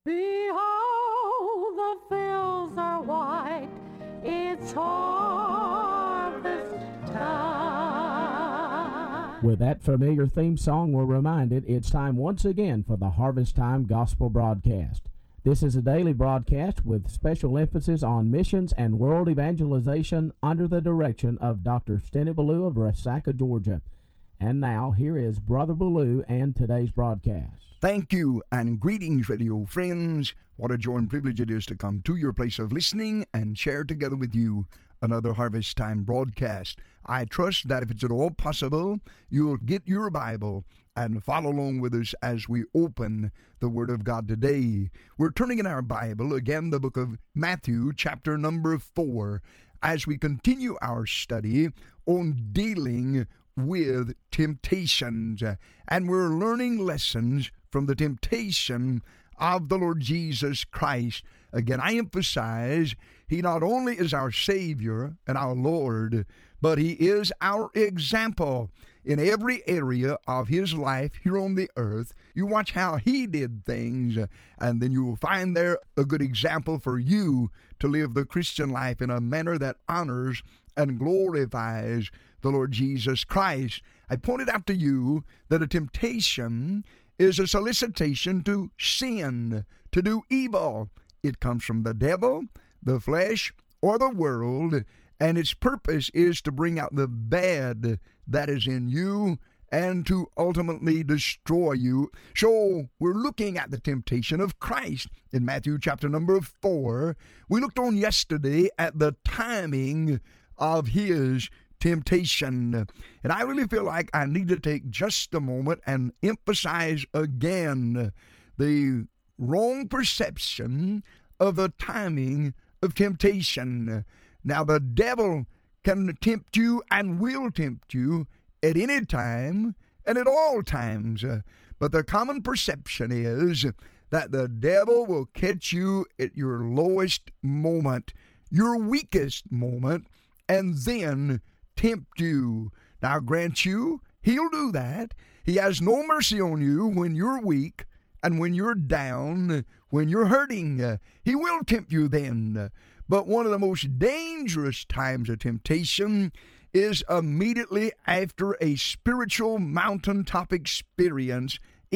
Behold, the fields are white, it's harvest time. With that familiar theme song, we're reminded it's time once again for the Harvest Time Gospel Broadcast. This is a daily broadcast with special emphasis on missions and world evangelization under the direction of Dr. Steny Ballou of Resaca, Georgia. And now, here is Brother Ballou and today's broadcast. Thank you, and greetings, radio friends. What a joy and privilege it is to come to your place of listening and share together with you another Harvest Time broadcast. I trust that if it's at all possible, you'll get your Bible and follow along with us as we open the Word of God today. We're turning in our Bible, again, the book of Matthew, chapter number 4, as we continue our study on dealing with temptations. And we're learning lessons from the temptation of the Lord Jesus Christ. Again, I emphasize, He not only is our Savior and our Lord, but He is our example in every area of His life here on the earth. You watch how He did things, and then you will find there a good example for you to live the Christian life in a manner that honors and glorifies the Lord Jesus Christ. I pointed out to you that a temptation is a solicitation to sin, to do evil. It comes from the devil, the flesh, or the world, and its purpose is to bring out the bad that is in you and to ultimately destroy you. So we're looking at the temptation of Christ in Matthew chapter number 4. We looked on yesterday at the timing of His temptation. And I really feel like I need to take just a moment and emphasize again the wrong perception of the timing of temptation. Now, the devil can tempt you and will tempt you at any time and at all times. But the common perception is that the devil will catch you at your lowest moment, your weakest moment, and then tempt you. Now, grant you, he'll do that. He has no mercy on you when you're weak and when you're down, when you're hurting. He will tempt you then. But one of the most dangerous times of temptation is immediately after a spiritual mountaintop experience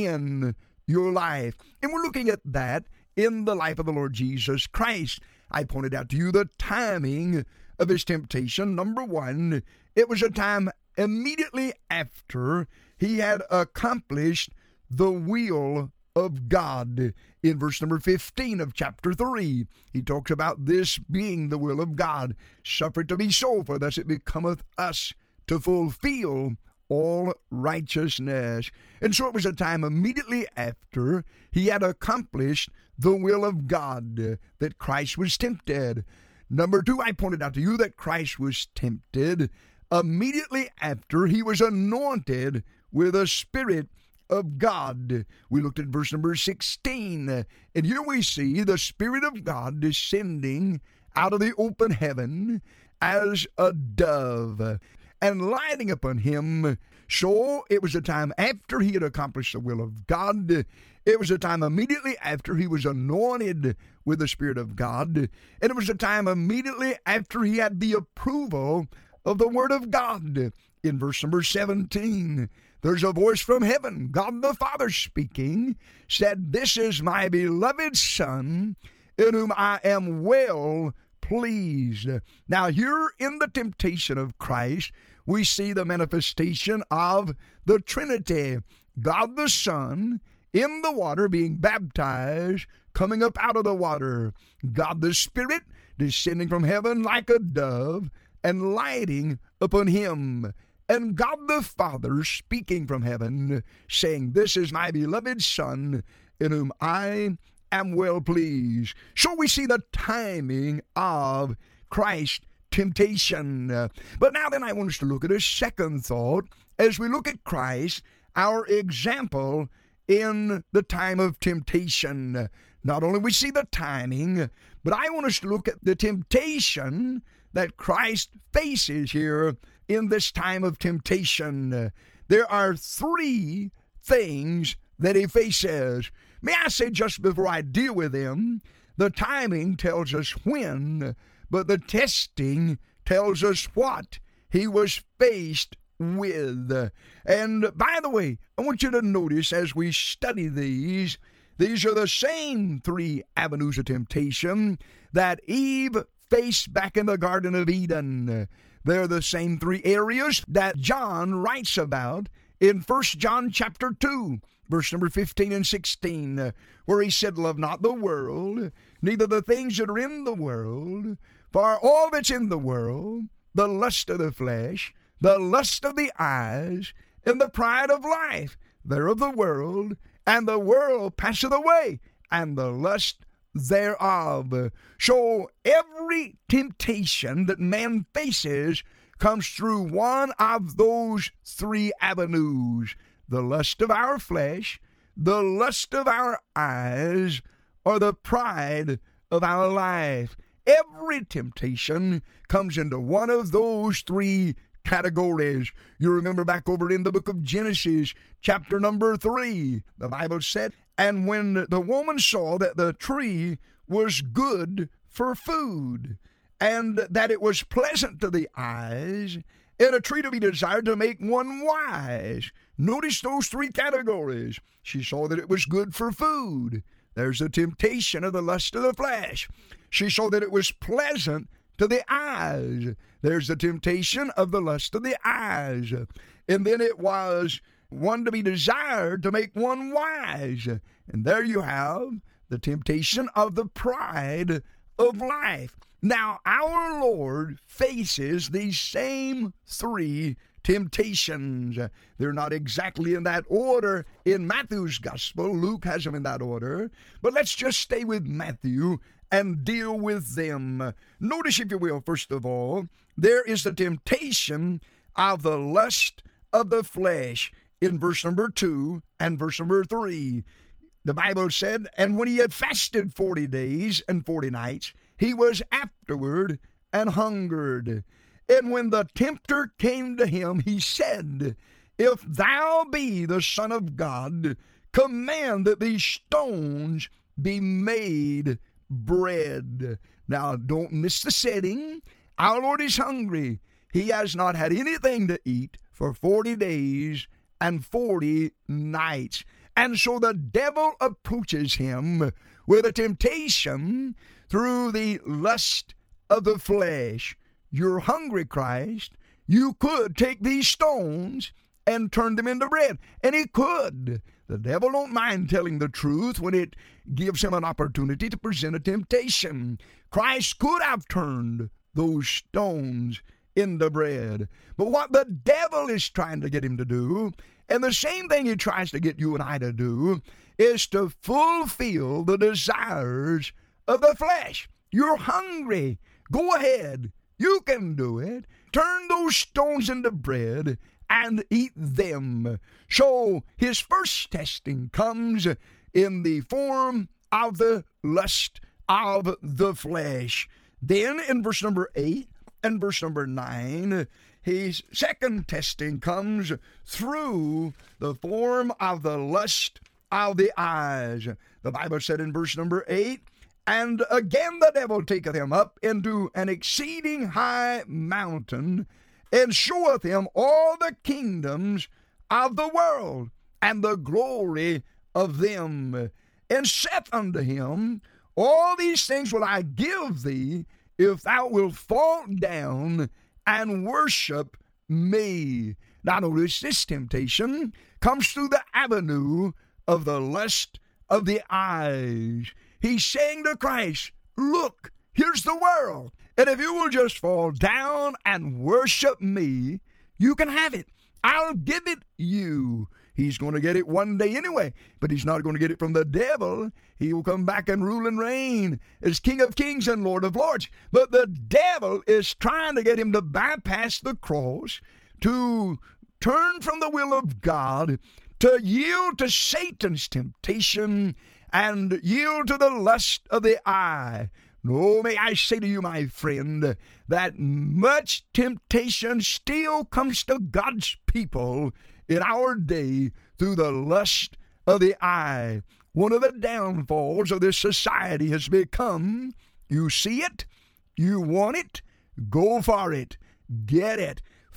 in your life. And we're looking at that in the life of the Lord Jesus Christ. I pointed out to you the timing of His temptation. Number one, it was a time immediately after He had accomplished the will of God. In verse number 15 of chapter 3, He talks about this being the will of God. Suffer it to be so, for thus it becometh us to fulfill all righteousness. And so it was a time immediately after He had accomplished the will of God that Christ was tempted. Number two, I pointed out to you that Christ was tempted immediately after He was anointed with the Spirit of God. We looked at verse number 16, and here we see the Spirit of God descending out of the open heaven as a dove and lighting upon Him. So it was a time after He had accomplished the will of God. It was a time immediately after He was anointed with the Spirit of God. And it was a time immediately after He had the approval of the Word of God. In verse number 17, there's a voice from heaven, God the Father speaking, said, "This is my beloved Son, in whom I am well pleased." Now here in the temptation of Christ, we see the manifestation of the Trinity. God the Son in the water being baptized, coming up out of the water. God the Spirit descending from heaven like a dove and lighting upon Him. And God the Father speaking from heaven, saying, "This is my beloved Son, in whom I am well pleased." So we see the timing of Christ's temptation. But now then I want us to look at a second thought as we look at Christ, our example in the time of temptation. Not only we see the timing, but I want us to look at the temptation that Christ faces here in this time of temptation. There are three things that He faces. May I say, just before I deal with them, the timing tells us when, but the testing tells us what he was faced with. And by the way, I want you to notice as we study these are the same three avenues of temptation that Eve faced back in the Garden of Eden. They're the same three areas that John writes about in 1 John chapter 2, verse number 15 and 16, where he said, "Love not the world, neither the things that are in the world, for all that's in the world, the lust of the flesh, the lust of the eyes, and the pride of life, they're of the world, and the world passeth away, and the lust thereof." So every temptation that man faces comes through one of those three avenues: the lust of our flesh, the lust of our eyes, or the pride of our life. Every temptation comes into one of those three categories. You remember back over in the book of Genesis, chapter number 3, the Bible said, "And when the woman saw that the tree was good for food, and that it was pleasant to the eyes, and a tree to be desired to make one wise." Notice those three categories. She saw that it was good for food. There's the temptation of the lust of the flesh. She saw that it was pleasant to the eyes. There's the temptation of the lust of the eyes. And then it was one to be desired to make one wise. And there you have the temptation of the pride of life. Now, our Lord faces these same three temptations. They're not exactly in that order in Matthew's gospel. Luke has them in that order. But let's just stay with Matthew and deal with them. Notice, if you will, first of all, there is the temptation of the lust of the flesh in verse number 2 and verse number 3. The Bible said, "And when he had fasted 40 days and 40 nights, he was afterward and hungered. And when the tempter came to him, he said, If thou be the Son of God, command that these stones be made bread." Now, don't miss the setting. Our Lord is hungry. He has not had anything to eat for 40 days and 40 nights. And so the devil approaches him with a temptation through the lust of the flesh. You're hungry, Christ. You could take these stones and turn them into bread. And he could. The devil don't mind telling the truth when it gives him an opportunity to present a temptation. Christ could have turned those stones into bread. But what the devil is trying to get him to do, and the same thing he tries to get you and I to do, is to fulfill the desires of the flesh. You're hungry. Go ahead. You can do it. Turn those stones into bread and eat them. So his first testing comes in the form of the lust of the flesh. Then in verse number 8 and verse number 9, his second testing comes through the form of the lust of the eyes. The Bible said in verse number 8, "And again the devil taketh him up into an exceeding high mountain, and showeth him all the kingdoms of the world, and the glory of them, and saith unto him, All these things will I give thee, if thou wilt fall down and worship me." Now notice, this temptation comes through the avenue of the lust of the eyes. He's saying to Christ, look, here's the world, and if you will just fall down and worship me, you can have it. I'll give it you. He's going to get it one day anyway, but he's not going to get it from the devil. He will come back and rule and reign as King of Kings and Lord of Lords. But the devil is trying to get him to bypass the cross, to turn from the will of God, to yield to Satan's temptation, and yield to the lust of the eye. No, may I say to you, my friend, that much temptation still comes to God's people in our day through the lust of the eye. one of the downfalls of this society has become, you see it, you want it, go for it, get it,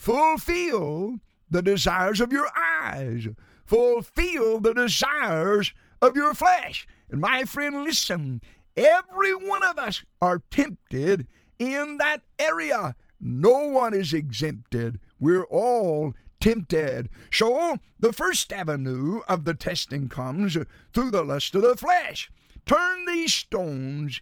fulfill the desires of your eyes, fulfill the desires of your flesh. And my friend, listen, every one of us are tempted in that area. No one is exempted. We're all tempted. So the first avenue of the testing comes through the lust of the flesh. Turn these stones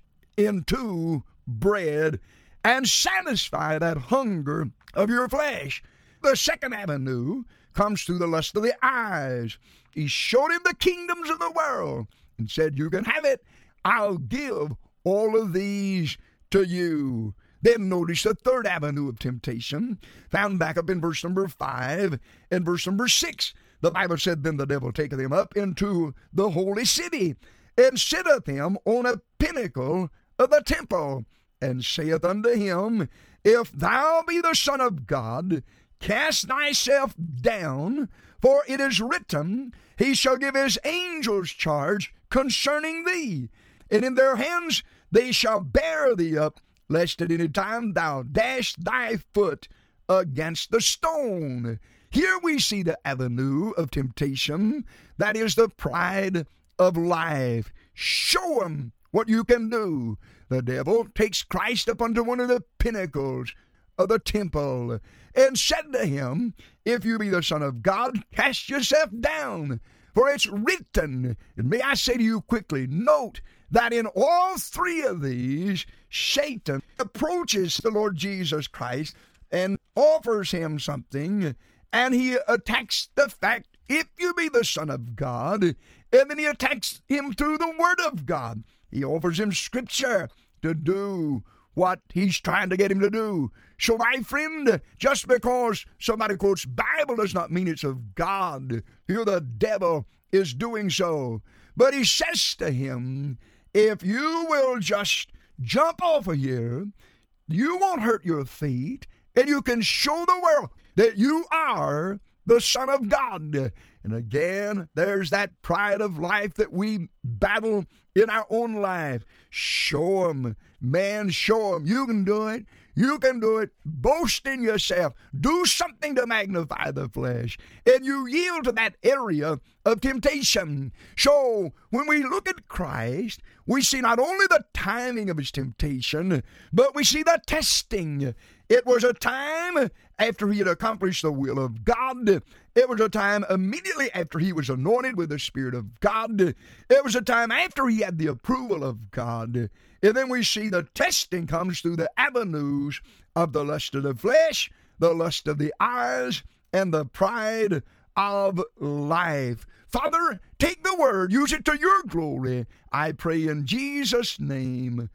into bread and satisfy that hunger of your flesh. The second avenue comes through the lust of the eyes. He showed him the kingdoms of the world and said, you can have it. I'll give all of these to you. Then notice the third avenue of temptation, found back up in verse number 5 and verse number 6. The Bible said, then the devil taketh him up into the holy city, and sitteth him on a pinnacle of the temple, and saith unto him, if thou be the Son of God, cast thyself down, for it is written, he shall give his angels charge concerning thee, and in their hands they shall bear thee up, lest at any time thou dash thy foot against the stone. Here we see the avenue of temptation, that is the pride of life. Show him what you can do. The devil takes Christ up unto one of the pinnacles of the temple and said to him, if you be the Son of God, cast yourself down, for it's written. And may I say to you quickly, note that in all three of these, Satan approaches the Lord Jesus Christ and offers him something, and he attacks the fact, if you be the Son of God, and then he attacks him through the Word of God. He offers him Scripture to do what he's trying to get him to do. So, my friend, just because somebody quotes Bible does not mean it's of God. Here the devil is doing so. But he says to him, if you will just jump off of here, you won't hurt your feet, and you can show the world that you are the Son of God. And again, there's that pride of life that we battle in our own life. Show them, man, show them. You can do it. You can do it. Boast in yourself. Do something to magnify the flesh. And you yield to that area of temptation. So when we look at Christ, we see not only the timing of his temptation, but we see the testing. It was a time after he had accomplished the will of God. It was a time immediately after he was anointed with the Spirit of God. It was a time after he had the approval of God. And then we see the testing comes through the avenues of the lust of the flesh, the lust of the eyes, and the pride of life. Father, take the word, use it to your glory. I pray in Jesus' name.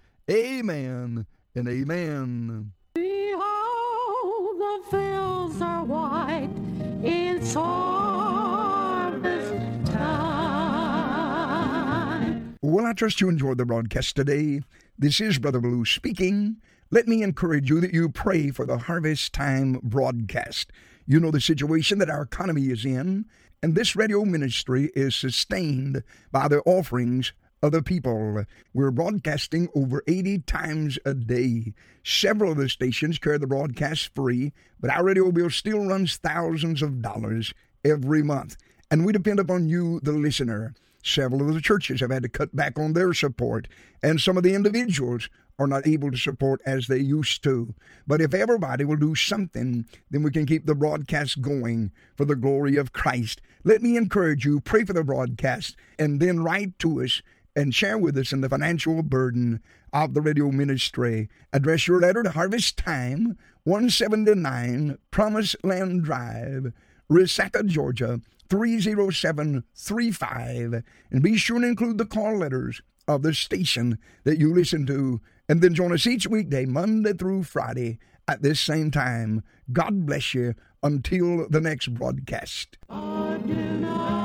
Amen and amen. Behold, the fields are white, it's harvest time. Well, I trust you enjoyed the broadcast today. This is Brother Blue speaking. Let me encourage you that you pray for the Harvest Time broadcast. You know the situation that our economy is in, and this radio ministry is sustained by the offerings of the people. We're broadcasting over 80 times a day. Several of the stations carry the broadcast free, but our radio bill still runs thousands of dollars every month, and we depend upon you, the listener. Several of the churches have had to cut back on their support, and some of the individuals are not able to support as they used to. But if everybody will do something, then we can keep the broadcast going for the glory of Christ. Let me encourage you, pray for the broadcast, and then write to us and share with us in the financial burden of the radio ministry. Address your letter to Harvest Time, 179 Promised Land Drive, Resaca, Georgia, 30735. And be sure to include the call letters of the station that you listen to. And then join us each weekday, Monday through Friday, at this same time. God bless you until the next broadcast.